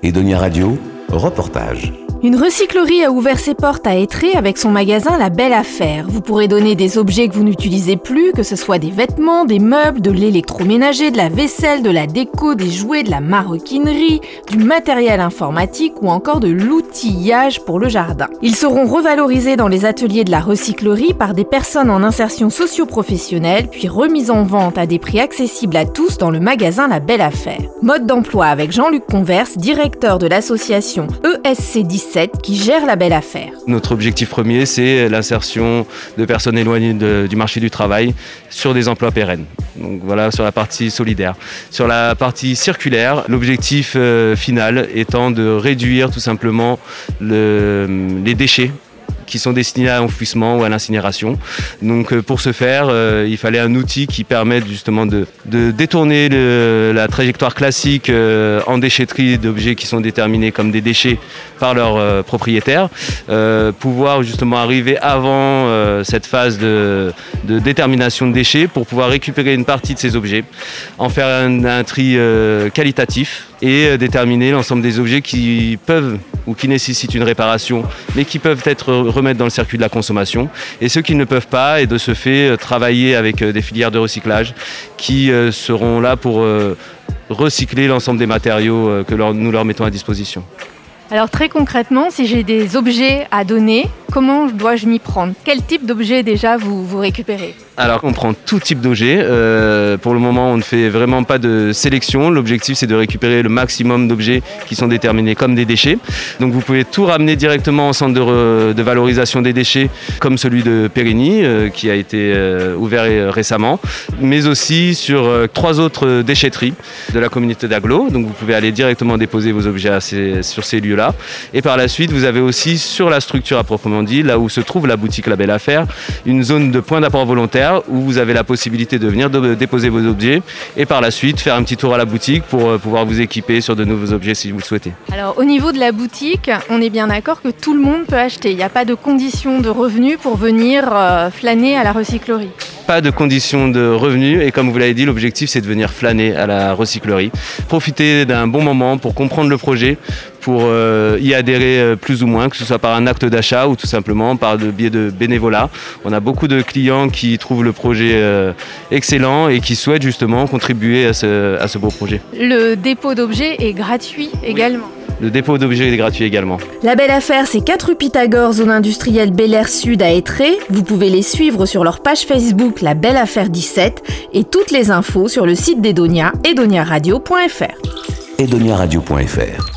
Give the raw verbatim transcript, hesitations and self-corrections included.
Edonia Radio, reportage. Une recyclerie a ouvert ses portes à Étré avec son magasin La Belle Affaire. Vous pourrez donner des objets que vous n'utilisez plus, que ce soit des vêtements, des meubles, de l'électroménager, de la vaisselle, de la déco, des jouets, de la maroquinerie, du matériel informatique ou encore de l'outillage pour le jardin. Ils seront revalorisés dans les ateliers de la recyclerie par des personnes en insertion socio-professionnelle, puis remis en vente à des prix accessibles à tous dans le magasin La Belle Affaire. Mode d'emploi avec Jean-Luc Converse, directeur de l'association E S C dix-sept qui gère La Belle Affaire. Notre objectif premier, c'est l'insertion de personnes éloignées de, du marché du travail sur des emplois pérennes. Donc voilà, sur la partie solidaire. Sur la partie circulaire, l'objectif euh, final étant de réduire tout simplement le, les déchets qui sont destinés à l'enfouissement ou à l'incinération. Donc pour ce faire, euh, il fallait un outil qui permette justement de, de détourner le, la trajectoire classique euh, en déchetterie d'objets qui sont déterminés comme des déchets par leurs euh, propriétaires, euh, pouvoir justement arriver avant euh, cette phase de, de détermination de déchets pour pouvoir récupérer une partie de ces objets, en faire un, un tri euh, qualitatif et euh, déterminer l'ensemble des objets qui peuvent ou qui nécessitent une réparation, mais qui peuvent être remettre dans le circuit de la consommation, et ceux qui ne peuvent pas, et de ce fait travailler avec des filières de recyclage qui seront là pour recycler l'ensemble des matériaux que nous leur mettons à disposition. Alors très concrètement, si j'ai des objets à donner, comment dois-je m'y prendre? Quel type d'objet déjà vous, vous récupérez? Alors on prend tout type d'objets. Euh, pour le moment, on ne fait vraiment pas de sélection. L'objectif, c'est de récupérer le maximum d'objets qui sont déterminés comme des déchets. Donc vous pouvez tout ramener directement au centre de, re, de valorisation des déchets, comme celui de Périgny, euh, qui a été euh, ouvert euh, récemment, mais aussi sur euh, trois autres déchetteries de la communauté d'Aglo. Donc vous pouvez aller directement déposer vos objets à ces, sur ces lieux-là. Et par la suite, vous avez aussi sur la structure à proprement dit, là où se trouve la boutique La Belle Affaire, une zone de point d'apport volontaire où vous avez la possibilité de venir de déposer vos objets et par la suite faire un petit tour à la boutique pour pouvoir vous équiper sur de nouveaux objets si vous le souhaitez. Alors au niveau de la boutique, on est bien d'accord que tout le monde peut acheter. Il n'y a pas de conditions de revenus pour venir euh, flâner à la recyclerie. Pas de conditions de revenus et comme vous l'avez dit, l'objectif c'est de venir flâner à la recyclerie. Profiter d'un bon moment pour comprendre le projet, pour euh, y adhérer euh, plus ou moins, que ce soit par un acte d'achat ou tout simplement par le biais de bénévolat. On a beaucoup de clients qui trouvent le projet euh, excellent et qui souhaitent justement contribuer à ce, à ce beau projet. Le dépôt d'objets est gratuit également. Oui. Le dépôt d'objets est gratuit également. La Belle Affaire, c'est quatre rue Pythagore, zone industrielle Bel Air Sud à Étré. Vous pouvez les suivre sur leur page Facebook La Belle Affaire dix-sept et toutes les infos sur le site d'Edonia, edonia radio point f r. edonia radio point f r